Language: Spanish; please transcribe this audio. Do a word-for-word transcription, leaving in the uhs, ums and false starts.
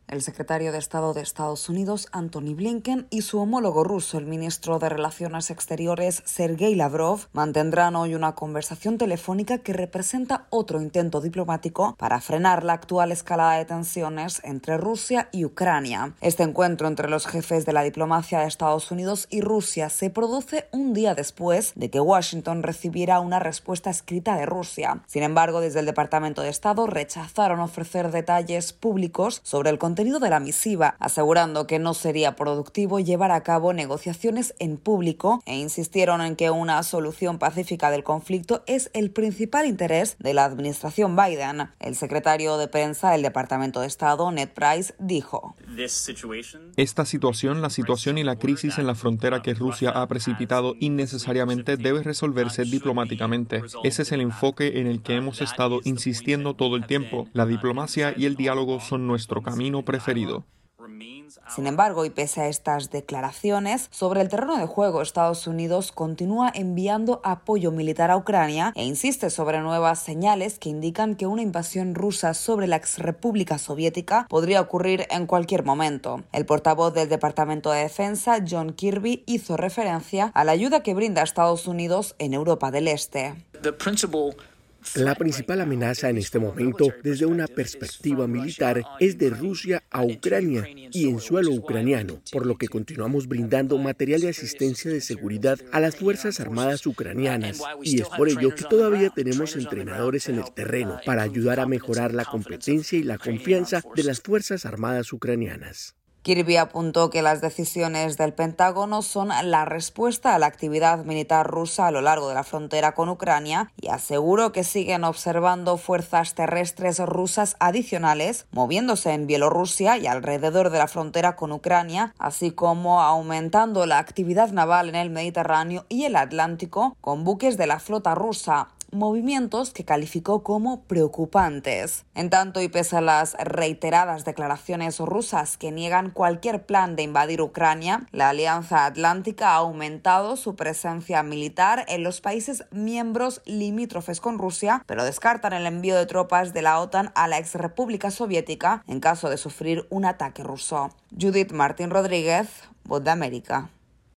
El secretario de Estado de Estados Unidos, Antony Blinken, y su homólogo ruso, el ministro de Relaciones Exteriores, Sergei Lavrov, mantendrán hoy una conversación telefónica que representa otro intento diplomático para frenar la actual escalada de tensiones entre Rusia y Ucrania. Este encuentro entre los jefes de la diplomacia de Estados Unidos y Rusia se produce un día después de que Washington recibiera una respuesta escrita de Rusia. Sin embargo, desde el Departamento de Estado rechazaron ofrecer detalles públicos sobre el contenido de la misiva, asegurando que no sería productivo llevar a cabo negociaciones en público e insistieron en que una solución pacífica del conflicto es el principal interés de la administración Biden. El secretario de prensa del Departamento de Estado, Ned Price, dijo: Esta situación, la situación y la crisis en la frontera que Rusia ha precipitado innecesariamente debe resolverse diplomáticamente. Ese es el enfoque en el que hemos estado insistiendo todo el tiempo. La diplomacia y el diálogo son nuestro camino preferido. Sin embargo, y pese a estas declaraciones, sobre el terreno de juego, Estados Unidos continúa enviando apoyo militar a Ucrania e insiste sobre nuevas señales que indican que una invasión rusa sobre la exrepública soviética podría ocurrir en cualquier momento. El portavoz del Departamento de Defensa, John Kirby, hizo referencia a la ayuda que brinda Estados Unidos en Europa del Este. La principal amenaza en este momento, desde una perspectiva militar, es de Rusia a Ucrania y en suelo ucraniano, por lo que continuamos brindando material de asistencia de seguridad a las Fuerzas Armadas ucranianas. Y es por ello que todavía tenemos entrenadores en el terreno para ayudar a mejorar la competencia y la confianza de las Fuerzas Armadas ucranianas. Kirby apuntó que las decisiones del Pentágono son la respuesta a la actividad militar rusa a lo largo de la frontera con Ucrania y aseguró que siguen observando fuerzas terrestres rusas adicionales moviéndose en Bielorrusia y alrededor de la frontera con Ucrania, así como aumentando la actividad naval en el Mediterráneo y el Atlántico con buques de la flota rusa. Movimientos que calificó como preocupantes. En tanto, y pese a las reiteradas declaraciones rusas que niegan cualquier plan de invadir Ucrania, la Alianza Atlántica ha aumentado su presencia militar en los países miembros limítrofes con Rusia, pero descartan el envío de tropas de la OTAN a la exrepública soviética en caso de sufrir un ataque ruso. Judith Martín Rodríguez, Voz de América.